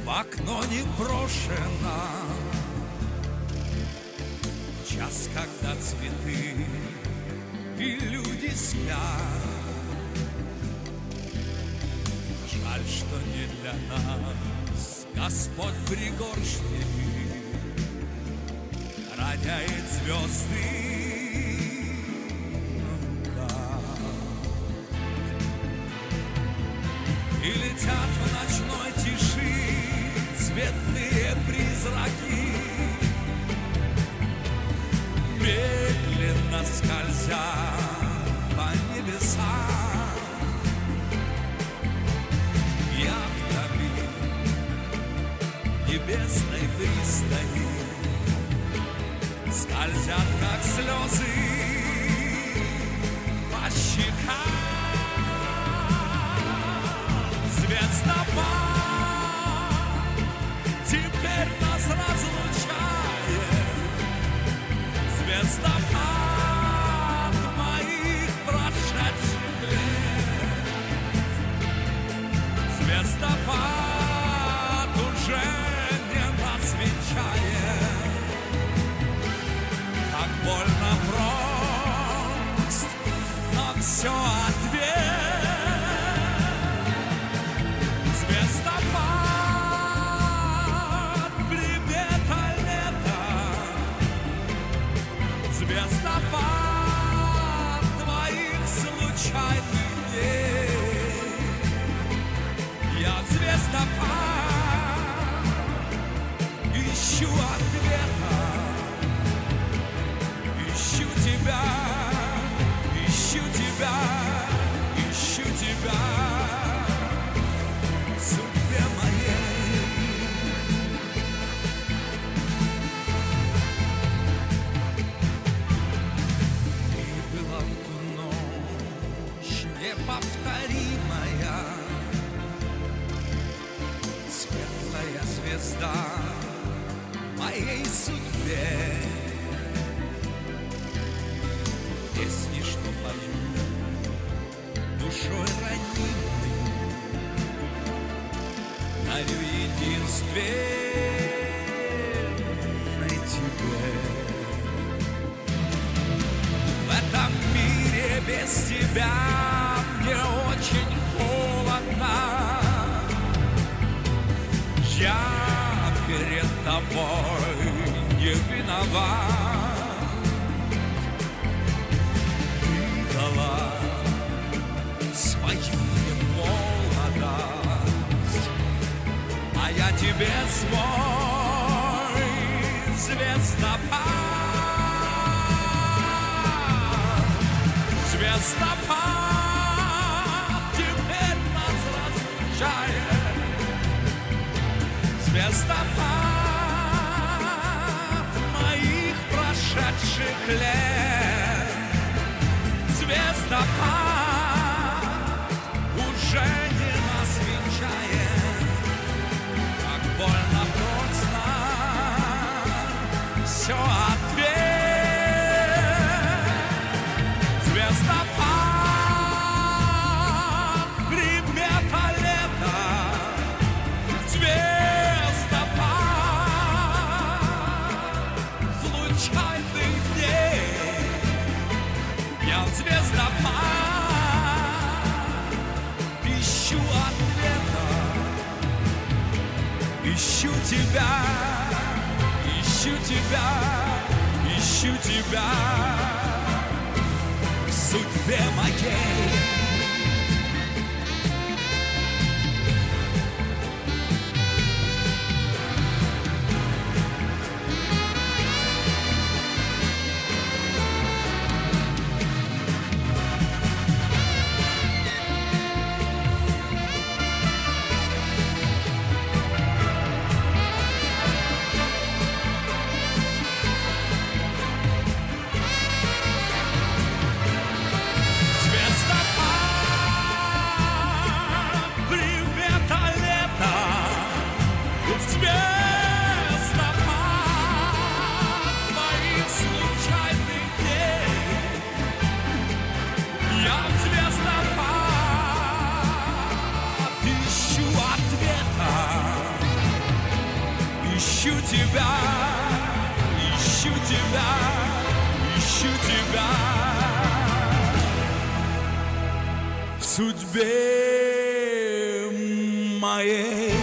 в окно не брошено. Час, когда цветы и люди спят. Жаль, что не для нас Господь пригоршнями роняет звезды на лугах. И летят в ночной тиши цветные призраки, медленно скользя по небесам. Яхтами небесной пристани скользят, как слезы по щекам. Звездопад теперь нас разлучает. Звездопад моих прошедших лет. Звездопад уже не нас венчает. Так больно прост, но все ответ. Звездопад, примета лета. Звездопад твоих случайных дней. Я в звездопад ищу ответа. Ищу тебя, ищу тебя, ищу тебя в судьбе моей. Ты была в ту ночь неповторимая, светлая звезда моей судьбе. Песни, что пою душой ранимой, дарю единственной тебе. В этом мире без тебя мне очень холодно. Я перед тобой не виноват. Свою молодость, а я тебе свой звездопад. Звездопад теперь нас разлучает. Звездопад моих прошедших лет. Звездопад уже не нас венчает. Как больно просто, все ответ. Звездопад, примета лета. Звездопад случайных дней. Я в звездопад ищу ответа. Ищу тебя, ищу тебя, ищу тебя в судьбе моей. Звездопад тебя, ищу тебя, ищу тебя. В судьбе моей.